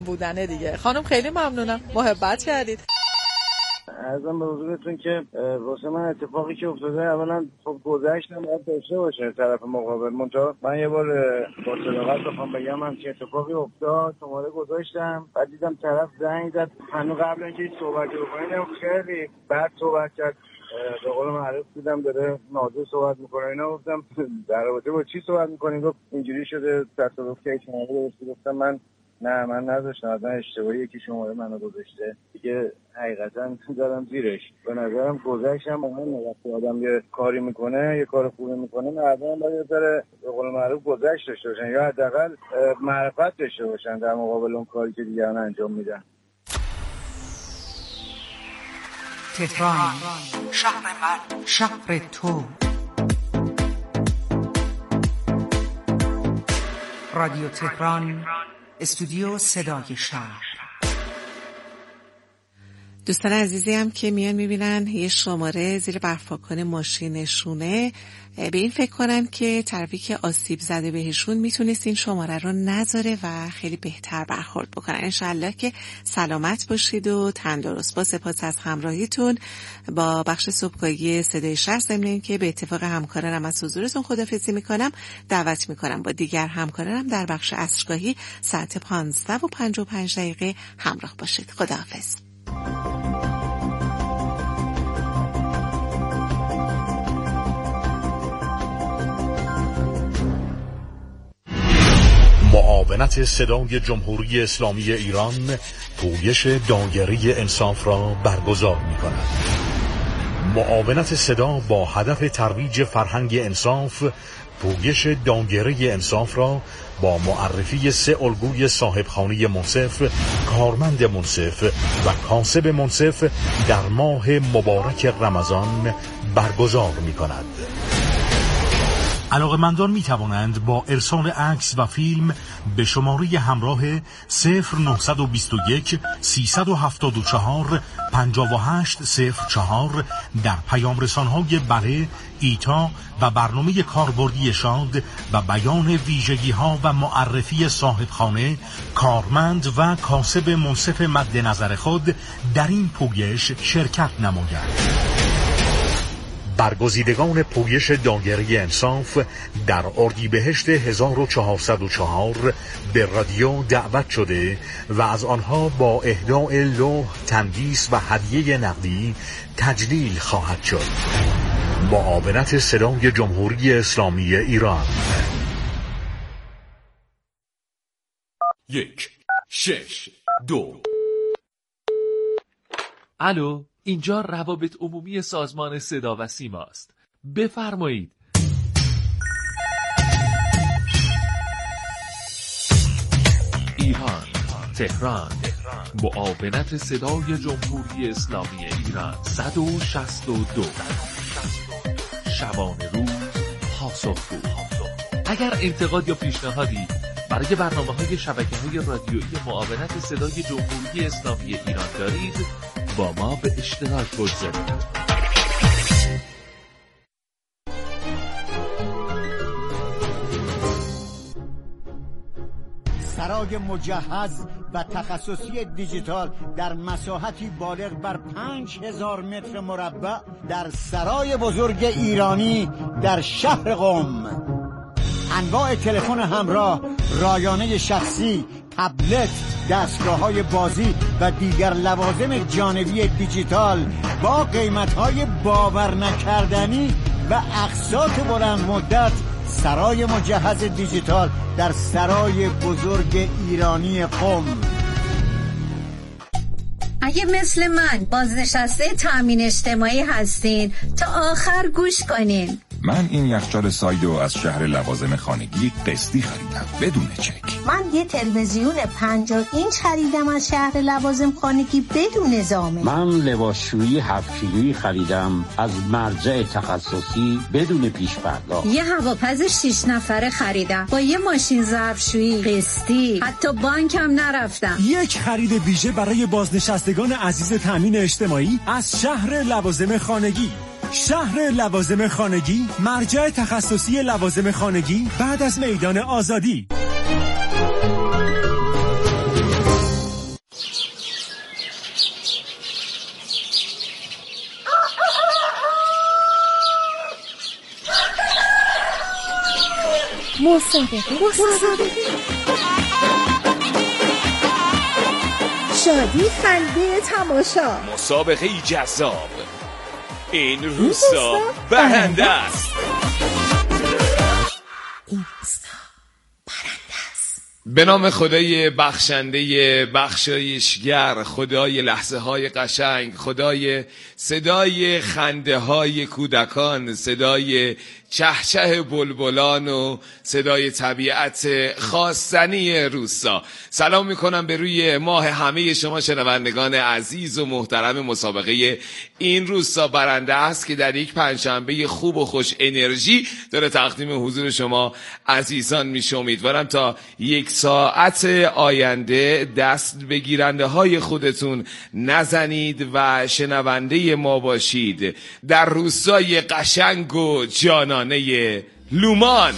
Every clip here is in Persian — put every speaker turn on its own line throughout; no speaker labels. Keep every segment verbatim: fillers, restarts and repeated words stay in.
بودنه دیگه. خانم خیلی ممنونم، محبت کردید.
عرضم به حضورتون که واسه من اتفاقی که افتاده اولا خب گذشتم باید داشته باشه طرف مقابل. منتها من یه بار با صداقت بخوام بگم هم که اتفاقی افتاد شماره گذاشتم، بعد دیدم طرف زنگ زد هنوز قبل اینکه هیچ صحبتی بکنیم خیلی بعد صحبت کرد. به قول معروف دیدم داره نازل صحبت میکنه اینا. گفتم در رابطه با چی صحبت میکنین؟ گفت اینجوری شده تصادف که شماره گذاشتی. گفتم من نه من نذاشتم، اصلا اشتباهیه که شماره منو گذاشته دیگه. حقیقتا دارم زیرش. به نظرم گذشتم مهمه وقتی آدم یه کاری میکنه یه کار خوبی میکنه مردم باید یه ذره به قول معروف گذشت داشته باشن یا حداقل معرفت داشته باشن در مقابل اون کاری که دیگران انجام میدن.
تهران شهر من، شهر تو. رادیو تهران، استودیو صدای شهر.
دوستان عزیزی هم که میان میبینن یه شماره زیر برفاکن ماشینشونه، به این فکر کنن که طرفی که آسیب زده بهشون میتونست این شماره رو نذاره و خیلی بهتر برخورد بکنن. انشالله که سلامت باشید و تندرست. با سپاس از همراهیتون با بخش صبحگاهی صدای شهر، ضمن این که به اتفاق همکارانم از حضورتون خداحافظی میکنم، دعوت میکنم با دیگر همکارانم در بخش عصرگاهی ساعت پانزده و پنجاه و پنج دقیقه همراه باشید. خداحافظ.
معاونت صدای جمهوری اسلامی ایران پویش دایره انصاف را برگزار می کند. معاونت صدا با هدف ترویج فرهنگ انصاف پویش دایره انصاف را با معرفی سه الگوی صاحبخانه منصف، کارمند منصف و کاسب منصف در ماه مبارک رمضان برگزار می کند. علاقه‌مندان می توانند با ارسال عکس و فیلم به شماره همراه صفر نهصد و بیست و یک سیصد و هفتاد و چهار پنجاه و هشت صفر چهار در پیام رسان‌های بله، ایتا و برنامه کاربردی شاد و بیان ویژگی‌ها و معرفی صاحبخانه، کارمند و کاسب منصف مد نظر خود در این پویش شرکت نمایند. برگزیدگان پویش دایره انصاف در اردیبهشت هزار و چهارصد و چهار به رادیو دعوت شده و از آنها با اهداء لوح، تندیس و هدیه نقدی تجلیل خواهد شد. معاونت صدای جمهوری اسلامی ایران.
یک شش دو. الو، اینجا روابط عمومی سازمان صدا و سیما است. بفرمایید. ایران، تهران، معاونت صدای جمهوری اسلامی ایران صد و شصت و دو. شبانه روز پاسخگو. اگر انتقاد یا پیشنهادی برای برنامه‌های شبکه‌های رادیویی معاونت صدای جمهوری اسلامی ایران دارید، با ما به اشتراک بگذارید.
سرای مجهز و تخصصی دیجیتال در مساحتی بالغ بر پنج هزار متر مربع در سرای بزرگ ایرانی در شهر قم. انواع تلفن همراه، رایانه شخصی، تبلت، دستگاه‌های بازی و دیگر لوازم جانبی دیجیتال با قیمت‌های باور نکردنی و اقساط بلند مدت. سرای مجهز دیجیتال در سرای بزرگ ایرانی قم.
اگه مثل من بازنشسته تامین اجتماعی هستین تا آخر گوش کنین.
من این یخچال سایدو از شهر لوازم خانگی قسطی خریدم بدون چک.
من یه تلویزیون پنجاه اینچ خریدم از شهر لوازم خانگی بدون نظامه.
من لباسشویی هفت کیلویی خریدم از مرجع تخصصی بدون پیش پرداخت.
یه هواپز شش نفره خریدم با یه ماشین ظرفشویی قسطی، حتی بانکم نرفتم.
یک خرید ویژه برای بازنشستگان عزیز تامین اجتماعی از شهر لوازم خانگی. شهر لوازم خانگی، مرجع تخصصی لوازم خانگی بعد از میدان آزادی.
مسابقه مسابقه شادی، خنده، تماشا،
مسابقه جذاب. این روستا برنده است.
این روستا برنده است.
به نام خدای بخشنده بخشایشگر، خدای لحظه های قشنگ، خدای صدای خنده های کودکان، صدای چهچه بلبلان و صدای طبیعت خواستنی روستا، سلام میکنم به روی ماه همه شما شنوندگان عزیز و محترم مسابقه این روستا برنده است که در یک پنجشنبه خوب و خوش انرژی داره تقدیم حضور شما عزیزان میشه. امیدوارم تا یک ساعت آینده دست به گیرنده های خودتون نزنید و شنونده ما باشید در روستای قشنگ و جانانه لومان.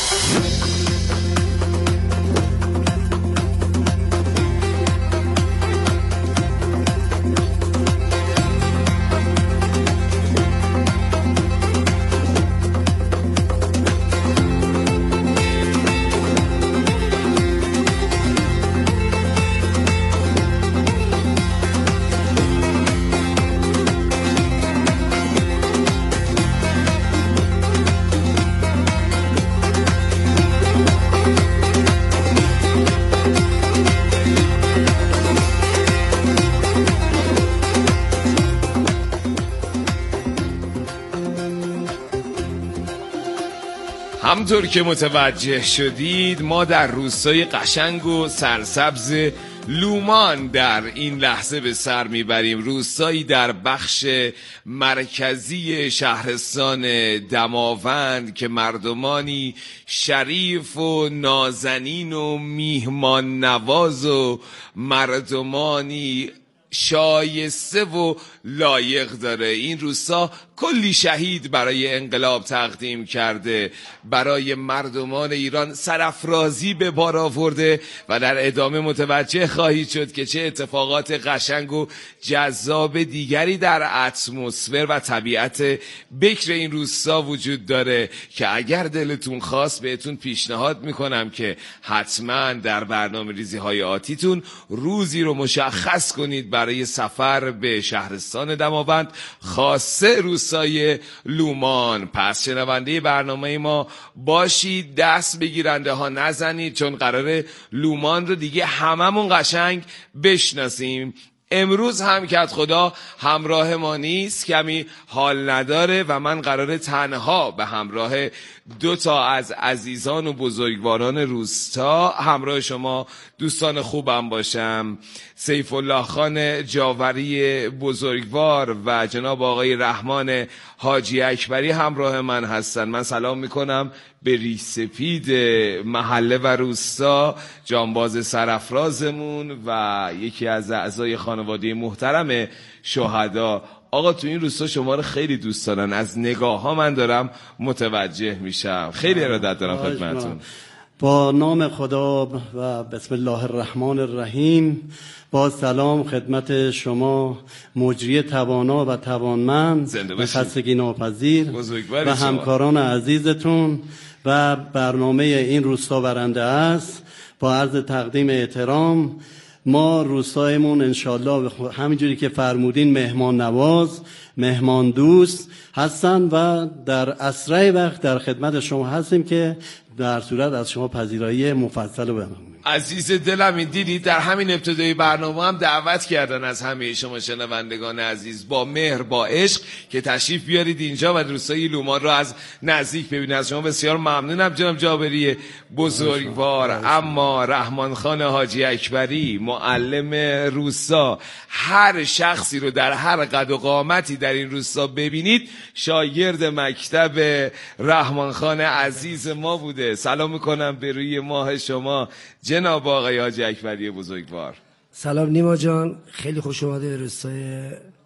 همطور که متوجه شدید ما در روستای قشنگ و سرسبز لومان در این لحظه به سر میبریم. روستایی در بخش مرکزی شهرستان دماوند که مردمانی شریف و نازنین و میهمان نواز و مردمانی شایسته و لایق داره. این روستا کلی شهید برای انقلاب تقدیم کرده، برای مردمان ایران سرافرازی به بار آورده و در ادامه متوجه خواهید شد که چه اتفاقات قشنگ و جذاب دیگری در اتمسفر و طبیعت بکر این روستا وجود داره که اگر دلتون خواست بهتون پیشنهاد میکنم که حتما در برنامه ریزی های آتیتون روزی رو مشخص کنید برای سفر به شهرستان دماوند، خاصه روستای لومان. پس شنونده برنامه ما باشید، دست به گیرنده ها نزنید، چون قراره لومان رو دیگه هممون قشنگ بشناسیم. امروز هم که خدا همراه ما نیست، کمی حال نداره و من قراره تنها به همراه دو تا از عزیزان و بزرگواران روستا همراه شما دوستان خوبم باشم. سیف الله خان جاوری بزرگوار و جناب آقای رحمان حاجی اکبری همراه من هستن. من سلام میکنم به ریش سپید محله و روستا، جانباز سرافرازمون و یکی از اعضای خانواده محترم شهدا. آقا تو این روستا شما رو خیلی دوست دارن، از نگاه ها من دارم متوجه میشم. خیلی ارادت دارم خدمتتون.
با نام خدا و بسم الله الرحمن الرحیم، با سلام خدمت شما مجری توانا و توانمند و خستگی ناپذیر و همکاران عزیزتون و برنامه این روستا برنده است. با عرض تقدیم احترام، ما روستایمون انشالله همینجوری که فرمودین مهمان نواز، مهمان دوست هستن و در اسرع وقت در خدمت شما هستیم که در صورت از شما پذیرایی مفصل رو بکنیم.
عزیز دلم، این دیدید در همین ابتدای برنامه هم دعوت کردن از همه شما شنوندگان عزیز با مهر با عشق که تشریف بیارید اینجا و روستای لومان رو از نزدیک ببینید. از شما بسیار ممنونم جناب جابری بزرگوار. اما رحمان خان حاجی اکبری معلم روستا، هر شخصی رو در هر قد و قامتی در این روستا ببینید شاگرد مکتب رحمان خان عزیز ما بوده. سلام میکنم به روی ماه شما جناب آقای حاجی اکبری بزرگوار.
سلام نیما جان، خیلی خوش اومده به روستای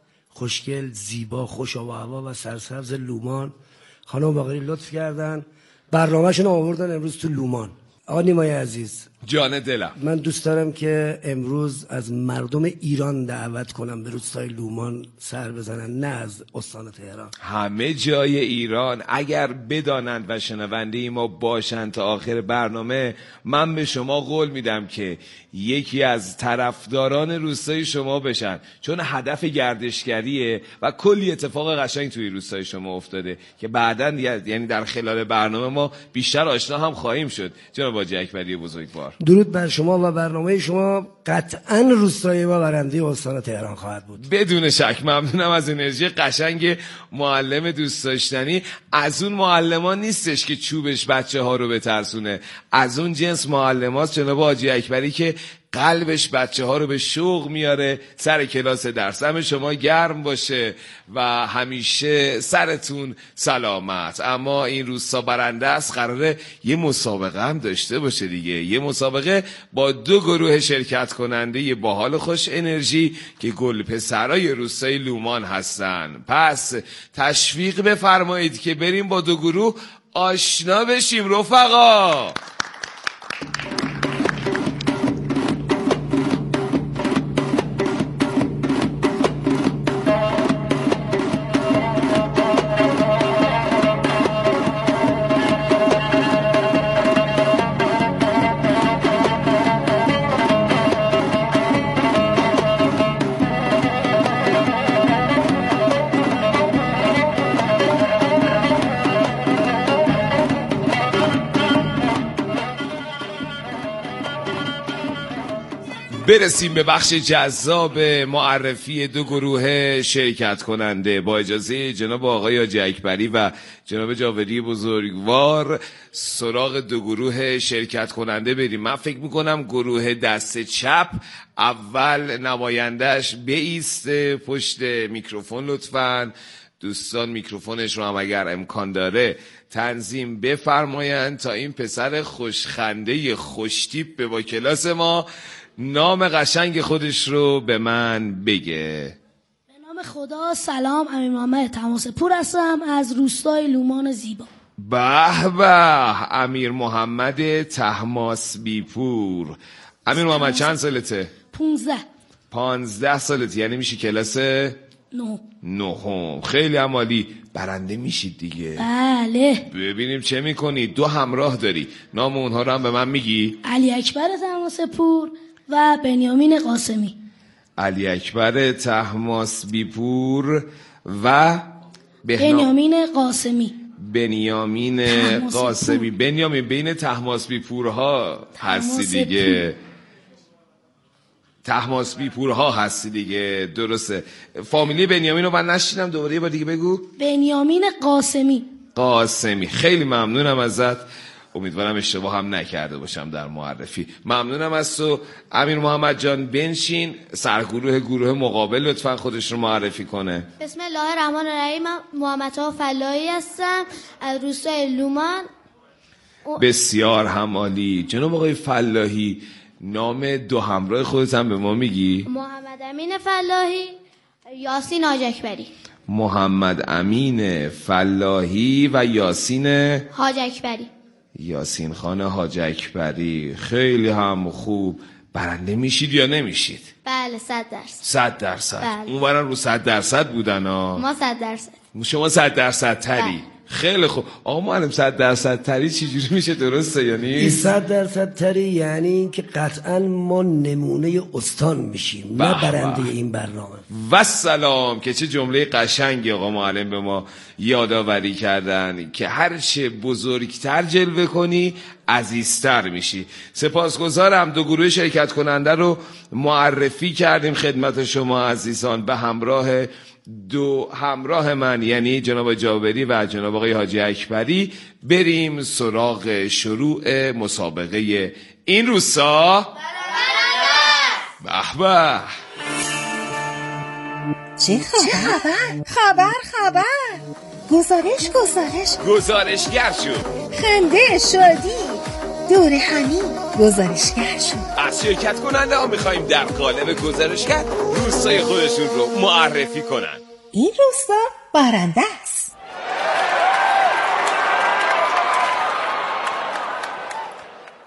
خوشگل، زیبا، خوش آب و هوا و سرسبز لومان. خانم باقری لطف کردن برنامه‌شون آوردن امروز تو لومان. آقا نیمای عزیز،
جان دلم.
من دوست دارم که امروز از مردم ایران دعوت کنم به روستای لومان سر بزنن، نه از استان تهران.
همه جای ایران اگر بدانند و شنونده ما باشند تا آخر برنامه، من به شما قول میدم که یکی از طرفداران روستای شما بشن، چون هدف گردشگریه و کلی اتفاق قشنگ توی روستای شما افتاده که بعداً یعنی در خلال برنامه ما بیشتر آشنا هم خواهیم شد. جناب حاجی اکبری بزرگوار،
درود بر شما و برنامه شما قطعاً روستای ما برنده استان تهران خواهد بود.
بدون شک. ممنونم از انرژی قشنگ معلم دوست داشتنی. از اون معلمان نیستش که چوبش بچه ها رو بترسونه، از اون جنس معلماست جناب حاجی اکبری که قلبش بچه ها رو به شوق میاره سر کلاس درس. همه شما گرم باشه و همیشه سرتون سلامت. اما این روستا برنده است، قراره یه مسابقه هم داشته باشه دیگه، یه مسابقه با دو گروه شرکت کننده یه باحال خوش انرژی که گل پسرای روستای لومان هستن. پس تشویق بفرمایید که بریم با دو گروه آشنا بشیم رفقا. برسیم به بخش جذاب معرفی دو گروه شرکت کننده. با اجازه جناب آقای حاجی اکبری و جناب جاوری بزرگوار سراغ دو گروه شرکت کننده بریم. من فکر میکنم گروه دست چپ اول نمایندش بایسته پشت میکروفون لطفاً. دوستان میکروفونش رو هم اگر امکان داره تنظیم بفرمایند تا این پسر خوشخنده خوشتیپ به با کلاس ما نام قشنگ خودش رو به من بگه.
به نام خدا. سلام، امیر محمد تماسپور هستم از روستای لومان زیبا.
به به، امیر محمد طهماسبی‌پور. امیر محمد چند سالته؟
پونزده.
پانزده سالته، یعنی میشی کلاس
نه.
نهم. خیلی عالی، برنده میشید دیگه.
بله.
ببینیم چه میکنی. دو همراه داری، نام اونها رو هم به من میگی؟
علی اکبر طهماسپور و بنیامین قاسمی.
علی اکبر طهماسبی‌پور و
بنیامین قاسمی.
بنیامین قاسمی. بنیامین بین طهماسبی‌پورها هستی دیگه. طهماسبی‌پورها هستی دیگه، درسته. فامیلی بنیامین رو من نشیدم، دوباره یه بار دیگه بگو.
بنیامین قاسمی.
قاسمی. خیلی ممنونم ازت، امیدوارم اشتباه هم نکرده باشم در معرفی. ممنونم از تو امیر محمد جان. بنشین. سرگروه گروه مقابل لطفا خودش رو معرفی کنه.
بسم الله الرحمن الرحیم. محمد فلاحی هستم از روستای لومان.
بسیار هم عالی. جناب آقای فلاحی، نام دو همراه خودت هم به ما میگی؟
محمد امین فلاحی، یاسین حاج اکبری.
محمد امین فلاحی و یاسین
حاج اکبری.
یاسین خان حاج اکبری. خیلی هم خوب. برنده میشید یا نمیشید؟
بله، صد درصد.
صد درصد.
بله.
اون برن رو صد درصد بودن ها.
ما صد درصد.
شما صد درصد تری.
بله.
خیلی خوب. آقا معلم صد درصد تری چجوری میشه، درسته یا نیست؟
این صد درصد تری یعنی این که قطعا ما نمونه استان میشیم، نه برنده این برنامه.
و سلام. که چه جمله قشنگی آقا معلم به ما یادآوری کردن که هرچه بزرگتر جلوه کنی عزیزتر میشی. سپاسگزارم. دو گروه شرکت کننده رو معرفی کردیم خدمت شما عزیزان به همراه دو همراه من، یعنی جناب جابری و جناب آقای حاجی اکبری. بریم سراغ شروع مسابقه این روستا. به به،
چه خبر؟ خبر خبر گزارش گزارش
گزارشگر شد.
خنده شدی دور همین گزارشگر شد.
از شرکت کننده ها میخواییم در قالب گزارشگر روستای خودشون رو معرفی کنن.
این روستا برنده است.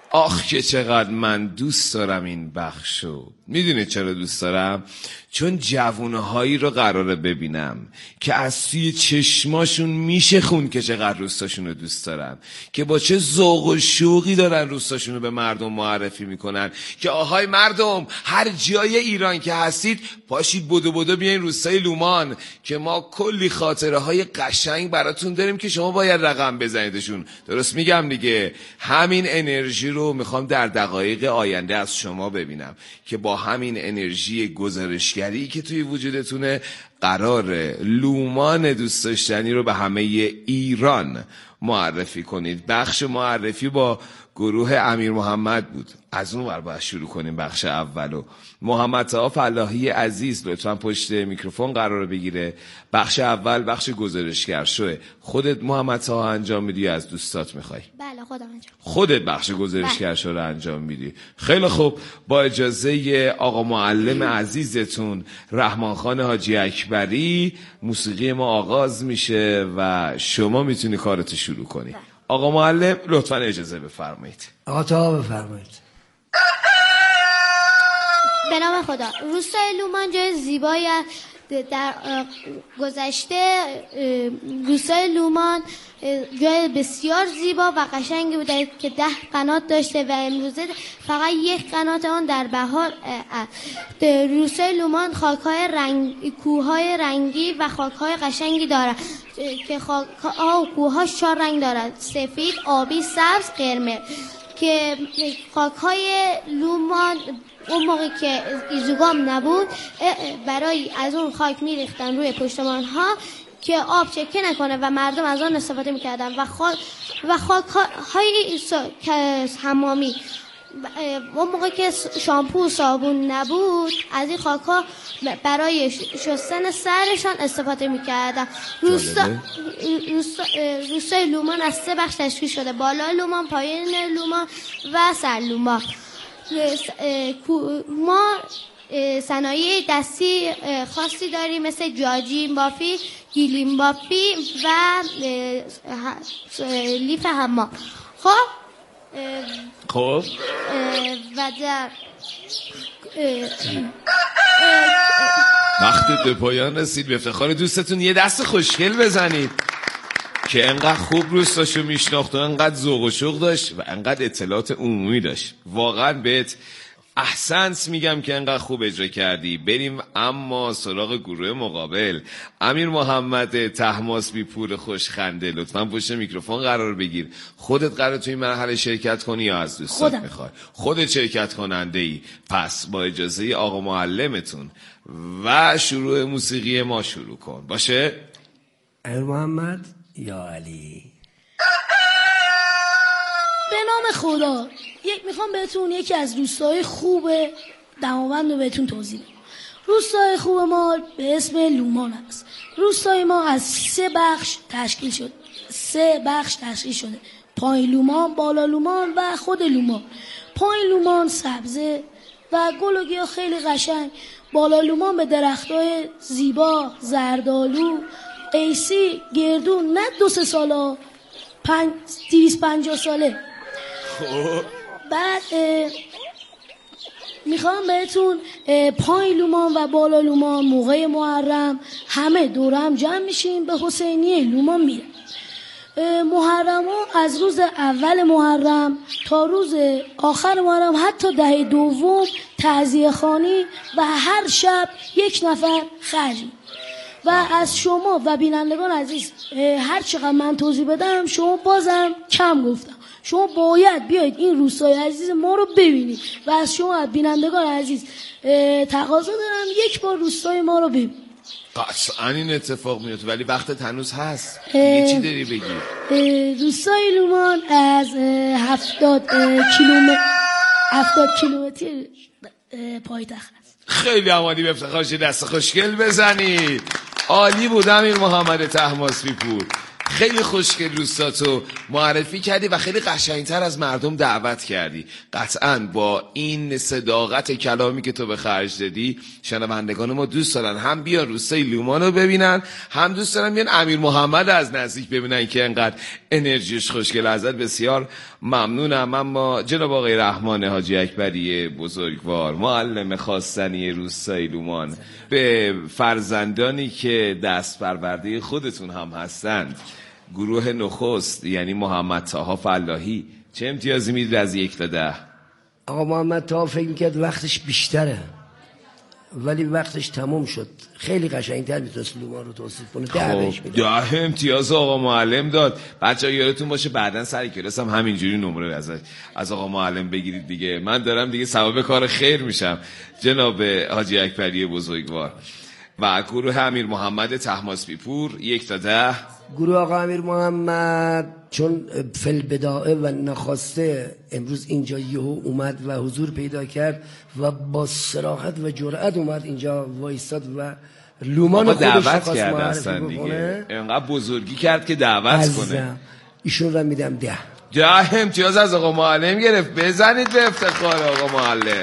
آخ که چقدر من دوست دارم این بخشو. میدونه چرا دوست دارم؟ چون جوونهایی رو قراره ببینم که از توی چشماشون میشه خون که چقدر روستاشون رو دوست دارن، که با چه ذوق و شوقی دارن روستاشون رو به مردم معرفی میکنن که آهای مردم هر جای ایران که هستید پاشید بدو بدو بیاین روستای لومان که ما کلی خاطره های قشنگ براتون داریم که شما باید رقم بزنیدشون. درست میگم دیگه؟ همین انرژی رو میخوام در دقایق آینده از شما ببینم که با همین انرژی گزارشگری که توی وجودتونه قرار لومان دوست داشتنی رو به همه ایران معرفی کنید. بخش معرفی با گروه امیر محمد بود. از اون ور باید شروع کنیم بخش اولو. محمد طاها فلاحی عزیز لطفا پشت میکروفون قرار بگیره. بخش اول بخش گزارشگر شوه. خودت محمد طاها انجام میدی یا از دوستات میخوای؟
بله خودم انجام.
خودت بخش گزارشگر شو رو انجام میدی. خیلی خوب، با اجازه آقا معلم عزیزتون رحمان خان حاجی اکبری موسیقی ما آغاز میشه و شما میتونی کارتو شروع کنی. آقا معلم لطفا اجازه بفرمایید.
آقا طاها بفرمایید.
به نام خدا. روستای لومان جای زیبایی در گذشته. روستای لومان جای بسیار زیبا و قشنگی بوده که ده قنات داشته و امروزه فقط یک قنات آن در بهار. روستای لومان خاک‌های رنگ، کوه‌های رنگی و خاک‌های قشنگی دارد که خاک‌ها و کوه‌هاش چهار رنگ دارد: سفید، آبی، سبز، قرمز. که خاک‌های لومان اون موقع که ایزوگام نبود برای از اون خاک میریختن روی پشتمان ها که آب چکه نکنه و مردم از آن استفاده میکردن و خاک و خاک های حمامی اون موقع که شامپو و صابون نبود از این خاک ها برای شستن سرشان استفاده میکردن. روستا روستا روستای لومان از سه بخش تشکیل شده: بالا لومان، پایین لومان و سر لومان. ما صنایع دستی خاصی داریم مثل جاجین بافی، گیلیم بافی و لیف حمام. خب
خب
و در
وقتی به پایان رسید به افتخار دوستتون یه دست خوشگل بزنید که انقدر خوب روستاشو میشناخت و انقدر ذوق و شوق داشت و انقدر اطلاعات عمومی داشت. واقعا بهت احسنت میگم که انقدر خوب اجرا کردی. بریم اما سراغ گروه مقابل. امیر محمد طهماسبی پور خوشخنده لطفا پشت میکروفون قرار بگیر. خودت قرار تو این مرحله شرکت کنی یا از دوستات میخوای؟ خودت شرکت کننده ای. پس با اجازه آقا معلمتون و شروع موسیقی ما شروع کن. باشه؟
امیر محمد یا علی.
به نام خدا. یک میخوام بهتون یکی از روستای خوب دماوند رو بهتون توضیح بدم. روستای خوب ما به اسم لومان است. روستای ما از سه بخش تشکیل شده. سه بخش تشکیل شده: پایین لومان، بالا لومان و خود لومان. پایین لومان سبزه و گل و گیاه خیلی قشنگ. بالا لومان به درختای زیبا، زردالو، قیسی، گردون، نه دو سه ساله، پنج دیویس پنجاه ساله. بعد میخوام بهتون پایین لومان و بالا لومان موقع محرم همه دور هم جمع میشیم به حسینیه لومان میرم. محرم ها از روز اول محرم تا روز آخر محرم حتی دهه دوم تعزیه خوانی و هر شب یک نفر خرجی. و از شما و بینندگان عزیز هر چقدر من توضیح بدم شما بازم کم گفتم. شما باید بیایید این روستای عزیز ما رو ببینید و از شما بینندگان عزیز تقاضا دارم یک بار روستای ما رو ببینید.
قطعا این اتفاق میفته ولی وقتت هنوز هست. دیگه چی داری بگی؟
روستای لومان از هفتاد کیلومتر هفتاد کیلومتر پایتخت است.
خیلی عمالی به افتخار شه دست خوشگل بزنید. عالی بود امیر محمد طهماسبی پور. خیلی خوشگل روستاتو معرفی کردی و خیلی قشنگتر از مردم دعوت کردی. قطعاً با این صداقت کلامی که تو به خرج دادی شنوندگان ما دوست دارن هم بیان روستای لومان رو ببینن، هم دوست دارن بیان امیر محمد از نزدیک ببینن که انقدر انرژیش خوشگل. ازت بسیار ممنونم. اما جناب آقای رحمان حاجی اکبری بزرگوار، معلم خواستنی روستای لومان، به فرزندانی که دست پرورده خودتون هم هستند، گروه نخست یعنی محمد طاها فلاحی، چه امتیازی میدید از یک تا ده؟
آقا محمد طاها فکر میکرد وقتش بیشتره ولی وقتش تموم شد. خیلی قشنگتر میتونست لومان رو توصیف کنه. ده بهش میدم.
ده امتیاز آقا معلم داد. بچه‌ها یادتون باشه بعدن سر کلاس هم همینجوری نمره از از آقا معلم بگیرید دیگه. من دارم دیگه ثواب کار خیر میشم. جناب حاجی اکبری بزرگوار و گروه امیر محمد طهماسبی پور، یک تا ده.
گروه آقا امیر محمد چون فل بدائه و نخواسته امروز اینجا یهو اومد و حضور پیدا کرد و با صراحت و جرأت اومد اینجا وایستاد و لومان خودش
دعوت کرد اصلا دیگه. اینقدر بزرگی کرد که دعوت کنه.
ایشون رو میدم ده.
ده امتیاز از آقا معلم گرفت. بزنید به افتخار آقا معلم.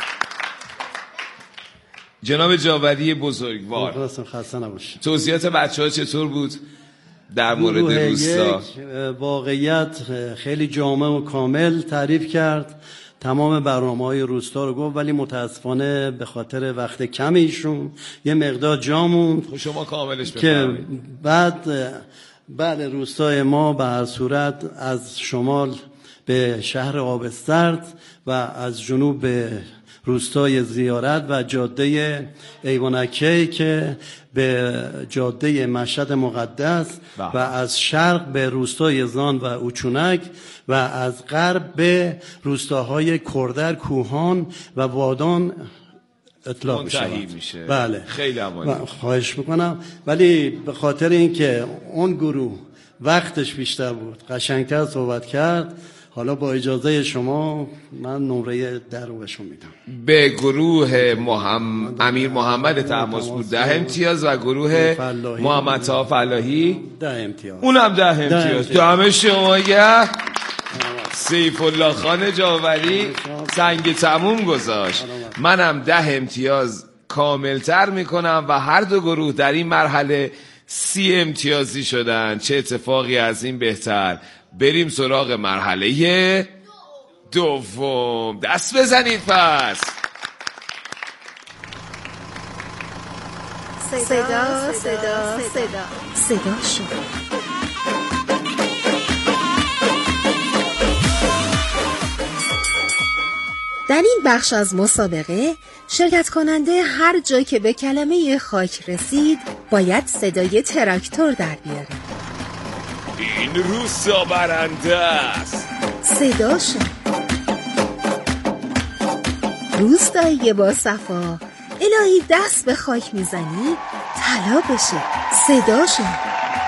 جناب جاوری بزرگوار،
خسته نباشید.
توصیات بچه‌ها چطور بود در مورد روستا؟
واقعیت خیلی جامع و کامل تعریف کرد، تمام برنامه‌های روستا رو گفت، ولی متاسفانه به خاطر وقت کم ایشون یه مقدار جا موند.
شما کاملش
که بعد بعد روستای ما به هر صورت از شمال به شهر آبسترد و از جنوب به روستای زیارت و جاده ایوانکی که به جاده مشهد مقدس بله. و از شرق به روستای زان و اوچونک و از غرب به روستاهای کردر، کوهان و وادان اطلاق
میشه.
بله.
خیلی عالی.
خواهش میکنم. ولی به خاطر اینکه اون گروه وقتش بیشتر بود قشنگتر صحبت کرد، حالا با اجازه شما من نمره ده رو بهشون میدم.
به گروه محمد امیر محمد طهماسبی ده امتیاز و گروه محمد طاها فلاحی
ده امتیاز.
اونم ده امتیاز. دم شما گرم. سیف الله خان جاوری سنگ تموم گذاشت. منم ده امتیاز کاملتر میکنم و هر دو گروه در این مرحله سی امتیازی شدن. چه اتفاقی از این بهتر. بریم سراغ مرحله دوم. دست بزنید پس.
صدا صدا صدا صدا صدا شد. در این بخش از مسابقه شرکت کننده هر جا که به کلمه خاک رسید باید صدای تراکتور در بیاره.
این روستا برنده است.
صدا شد. روستایی با صفا، الهی دست به خاک میزنی طلا بشه. صدا شد.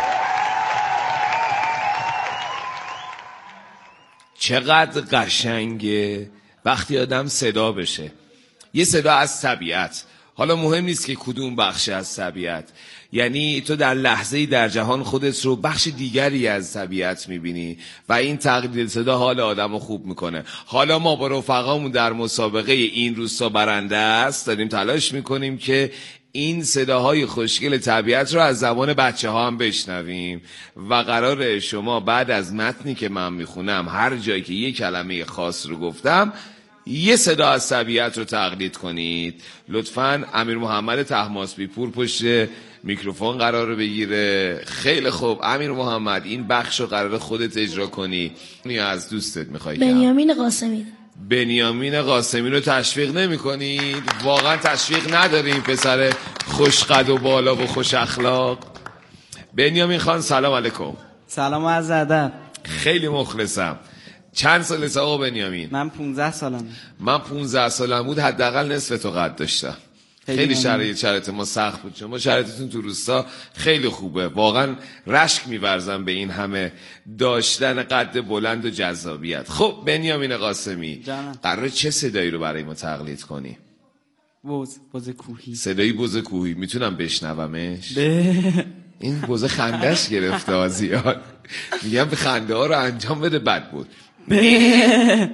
چقدر قشنگه وقتی آدم صدا بشه. یه صدا از طبیعت. حالا مهم نیست که کدوم بخش از طبیعت، یعنی تو در لحظه‌ای در جهان خودت رو بخش دیگری از طبیعت میبینی و این تقلید صدا حال آدمو خوب میکنه. حالا ما با رفقامون در مسابقه این روستا برنده است داریم تلاش میکنیم که این صداهای خوشگل طبیعت رو از زبان بچه ها هم بشنویم و قراره شما بعد از متنی که من میخونم هر جایی که یک کلمه خاص رو گفتم یه صدا از طبیعت رو تقلید کنید. لطفاً امیر محمد طهماسبی پور پشت میکروفون قرار بگیره. خیلی خوب امیر محمد، این بخش رو قرار خودت اجرا کنی یا از دوستت میخوای؟
بنیامین قاسمی.
بنیامین قاسمی رو تشویق نمی کنید؟ واقعا تشویق نداریم پسر خوشقد و بالا و خوش اخلاق. بنیامین خان سلام علیکم.
سلام و عرض ادب.
خیلی مخلصم. چند سالت آقا بنیامین؟
من پونزده سالم.
من پونزده سالم بود حداقل نصف تو قد داشتم. خیلی شرایط شرایط ما سخت بود. شما شرایطتون تو روستا خیلی خوبه. واقعا رشک می‌ورزم به این همه داشتن قد بلند و جذابیت. خب بنیامین قاسمی، قراره چه صدایی رو برای ما تقلید کنی؟
بز، بز کوهی.
صدایی بز کوهی. میتونم بشنومش؟ به این بز خندش گرفته آزیاد. میگم به خنده ها رو انجام بده. بد بود. می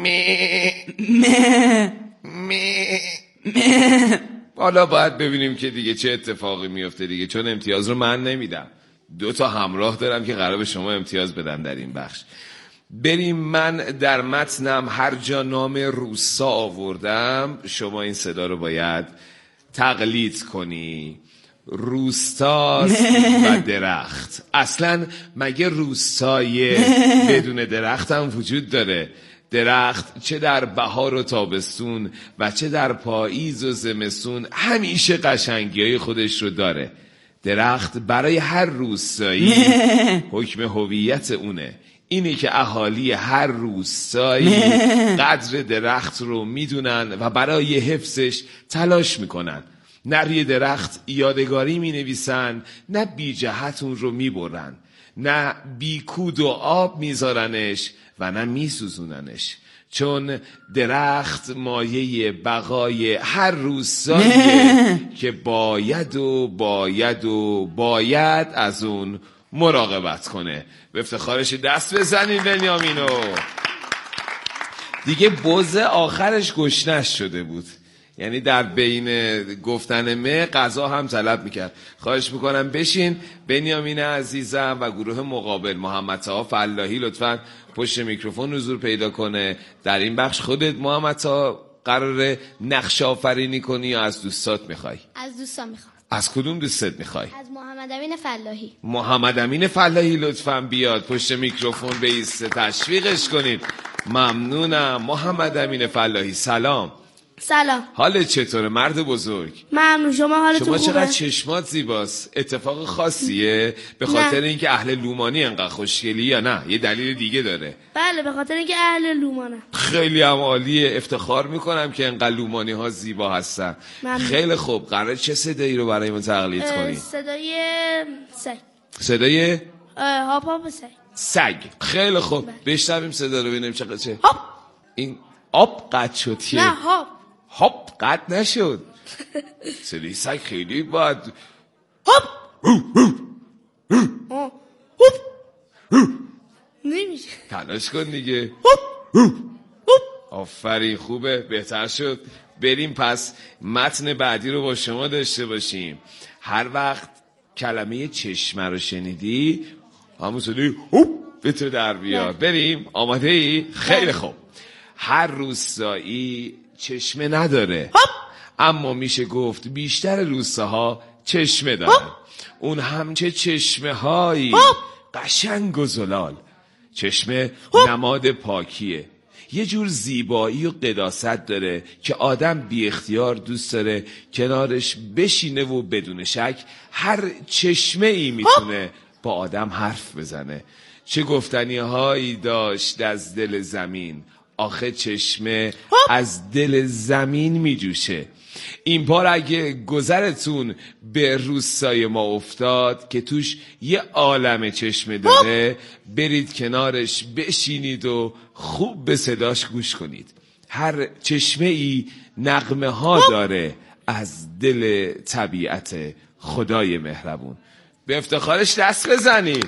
می می می. حالا باید ببینیم که دیگه چه اتفاقی میفته دیگه، چون امتیاز رو من نمیدم. دو تا همراه دارم که قرار به شما امتیاز بدن در این بخش. بریم. من در متنم هر جا نام روستا آوردم شما این صدا رو باید تقلید کنی. روستاست و درخت. اصلا مگه روستای بدون درخت هم وجود داره؟ درخت چه در بهار و تابستون و چه در پاییز و زمستون همیشه قشنگی‌های خودش رو داره. درخت برای هر روستایی حکم هویت اونه. اینه که اهالی هر روستایی قدر درخت رو میدونن و برای حفظش تلاش میکنن. نه روی درخت یادگاری می نویسن، نه بی جهت اون رو می برن، نه بی کود و آب می زارنش و نه می سوزوننش. چون درخت مایه بقای هر روستاییه که باید و باید و باید از اون مراقبت کنه. به افتخارش دست بزنین بنیامینو. دیگه بز آخرش گشنش شده بود، یعنی در بین گفتن مه غذا هم طلب میکرد. خواهش میکنم بشین. بنیامین عزیزم و گروه مقابل محمد طاها فلاحی لطفاً پشت میکروفون حضور پیدا کنه. در این بخش خودت محمد طاها قراره نقش آفرینی کنی یا از دوستات میخوای؟
از دوستان میخوام.
از کدوم دوستت میخوای؟
از محمد امین فلاحی.
محمد امین فلاحی لطفاً بیاد پشت میکروفون بیسته، تشویقش کنید. ممنونم. محمد امین فلاحی سلام.
سلام.
حالت چطوره مرد بزرگ؟
ممنون. شما حالتون خوبه؟
شما چقدر چشمات زیباست. اتفاق خاصیه به خاطر اینکه اهل لومانی انقدر خوشگلی یا نه یه دلیل دیگه داره؟
بله به خاطر اینکه اهل لومانم.
خیلی هم عالیه. افتخار میکنم که انقدر لومانی ها زیبا هستن.
ممنون.
خیلی خوب. قراره چه صدایی رو برای ما تقلید کنی؟
صدای سگ.
صدای
هاپ هاپ سگ.
سگ. خیلی خوب. بشنویم صدا رو ببینیم چقدر چه. هاپ. این آب قطع شد که
نه هاپ
هاپ قطع نشد. صدای سگ خیلی بد.
هاپ هاپ نمیشه.
تلاش کن دیگه. آفرین خوبه. بهتر شد. بریم پس متن بعدی رو با شما داشته باشیم. هر وقت کلمه چشمه رو شنیدی همون صدای هوپ به تو در بیار. بریم. آماده ای؟ خیلی خوب. هر روستایی چشمه نداره، اما میشه گفت بیشتر روستاها چشمه دارن. اون هم چه چشمه هایی قشنگ و زلال. چشمه نماد پاکیه. یه جور زیبایی و قداست داره که آدم بی اختیار دوست داره کنارش بشینه و بدون شک هر چشمه ای میتونه با آدم حرف بزنه. چه گفتنی هایی داشت از دل زمین، آخه چشمه از دل زمین می جوشه. این بار اگه گذرتون به روستای ما افتاد که توش یه عالم چشمه داره، برید کنارش بشینید و خوب به صداش گوش کنید. هر چشمه ای نغمه ها داره از دل طبیعت خدای مهربون. به افتخارش دست بزنید.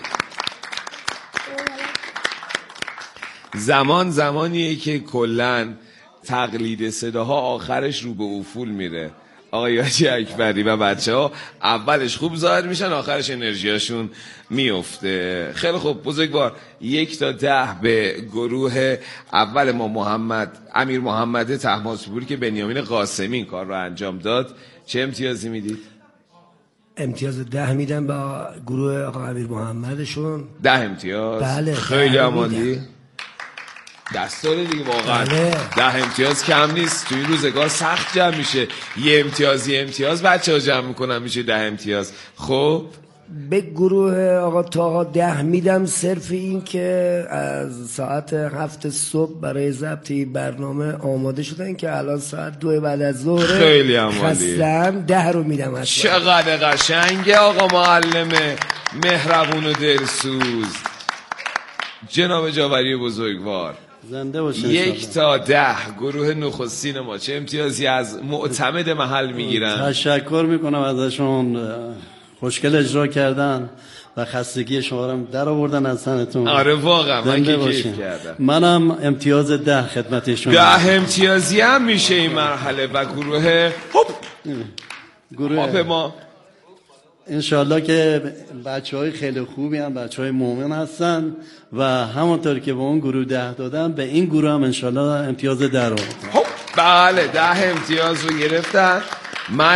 زمان زمانیه که کلن تقلید صداها آخرش رو به افول میره. آقای حاجی اکبری و بچه ها اولش خوب ظاهر میشن، آخرش انرژیاشون میفته. خیلی خوب بزرگوار. یک تا ده به گروه اول ما محمد امیر محمد طهماسپوری که بنیامین قاسمی این کار رو انجام داد چه امتیازی میدید؟
امتیاز ده میدم با گروه آقا امیر محمدشون.
ده امتیاز؟
بله.
خیلی عمالی. دستاره دیگه واقعا.
بله.
ده امتیاز کم نیست. توی روزگار سخت جمع میشه. یه امتیاز یه امتیاز بچه ها جمع میکنن میشه ده امتیاز. خب
به گروه آقا طاها ده میدم صرف این که از ساعت هفت صبح برای ضبط برنامه آماده شدن که الان ساعت دو بعد از ظهر.
خیلی عمالی.
خستم. ده رو میدم اصلا.
چقدر قشنگه آقا معلم مهربون و دلسوز جناب جاوری بزرگوار.
زنده باشین.
یک تا ده گروه نخستین ما چه امتیازی از معتمد محل میگیرن؟
تشکر میکنم ازشون، خوشگل اجرا کردن و خستگی شما رو در آوردن از تنتون.
آره واقعا من که کیف کردم.
منم امتیاز ده خدمتشون.
ده امتیازی هم میشه این مرحله. و گروه هپ گروه هاپ ما
انشالله که بچه های خیلی خوبی هم بچه های مومن هستن و همونطور که به اون گروه ده دادن به این گروه هم انشالله امتیاز در آوردن.
بله ده امتیاز رو گرفتن. من